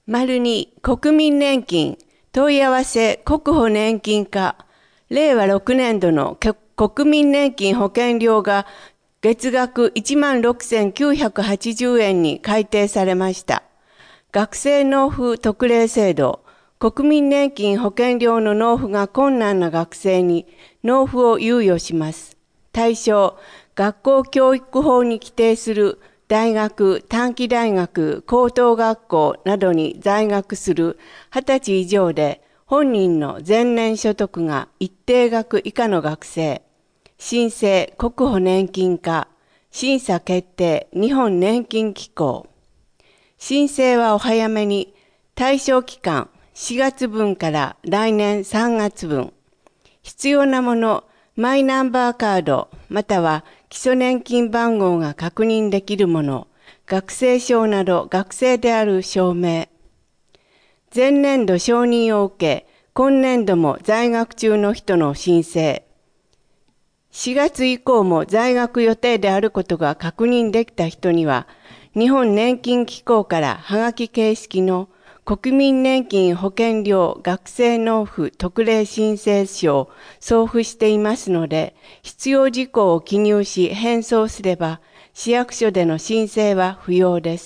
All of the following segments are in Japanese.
2国民年金問い合わせ国保年金課令和6年度の国民年金保険料が月額16,980円に改定されました。学生納付特例制度、国民年金保険料の納付が困難な学生に納付を猶予します。対象、学校教育法に規定する大学、短期大学、高等学校などに在学する20歳以上で本人の前年所得が一定額以下の学生、申請国保年金課、審査決定日本年金機構。申請はお早めに、対象期間4月分から来年3月分。必要なもの、マイナンバーカードまたは基礎年金番号が確認できるもの、学生証など学生である証明。前年度承認を受け、今年度も在学中の人の申請。4月以降も在学予定であることが確認できた人には、日本年金機構からはがき形式の国民年金保険料学生納付特例申請書を送付していますので、必要事項を記入し返送すれば、市役所での申請は不要です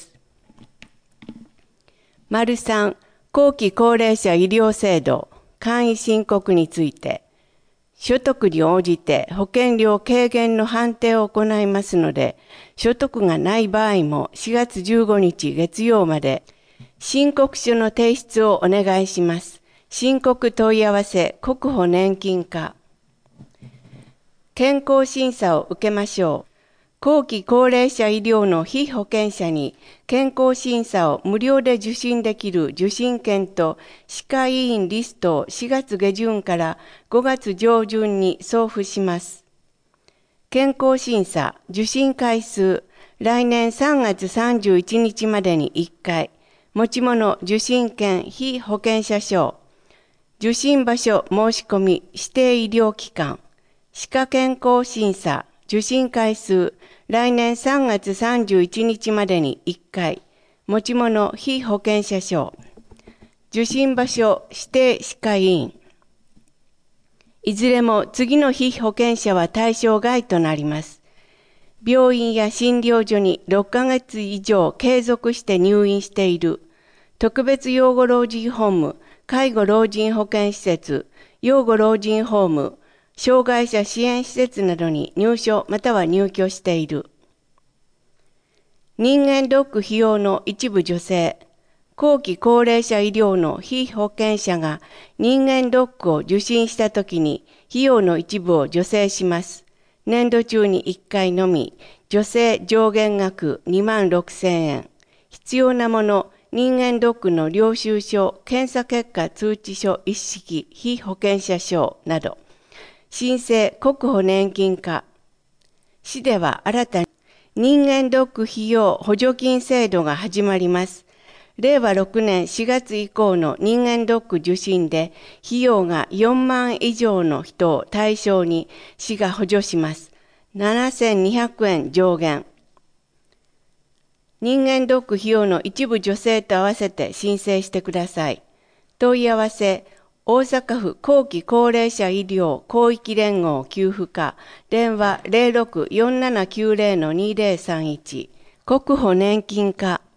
。3、後期高齢者医療制度、簡易申告について、所得に応じて保険料軽減の判定を行いますので、所得がない場合も4月15日月曜まで、申告書の提出をお願いします。申告問い合わせ国保年金課。健康審査を受けましょう。後期高齢者医療の被保険者に健康審査を無料で受診できる受診券と歯科医院リストを4月下旬から5月上旬に送付します。健康審査受診回数、来年3月31日までに1回。持ち物受診券被保険者証、受診場所申し込み指定医療機関、歯科健康審査受診回数、来年3月31日までに1回、持ち物被保険者証、受診場所指定歯科医院。いずれも次の被保険者は対象外となります。病院や診療所に6ヶ月以上継続して入院している、特別養護老人ホーム、介護老人保健施設、養護老人ホーム、障害者支援施設などに入所または入居している。人間ドック費用の一部助成、後期高齢者医療の被保険者が人間ドックを受診したときに費用の一部を助成します。年度中に1回のみ、助成上限額26,000円。必要なもの、人間ドックの領収書、検査結果通知書一式、被保険者証など。申請国保年金課。市では新たに人間ドック費用補助金制度が始まります。令和6年4月以降の人間ドック受診で費用が4万以上の人を対象に市が補助します。7,200円上限。人間ドック費用の一部助成と合わせて申請してください。問い合わせ、大阪府後期高齢者医療広域連合給付課、電話 06-4790-2031、国保年金課。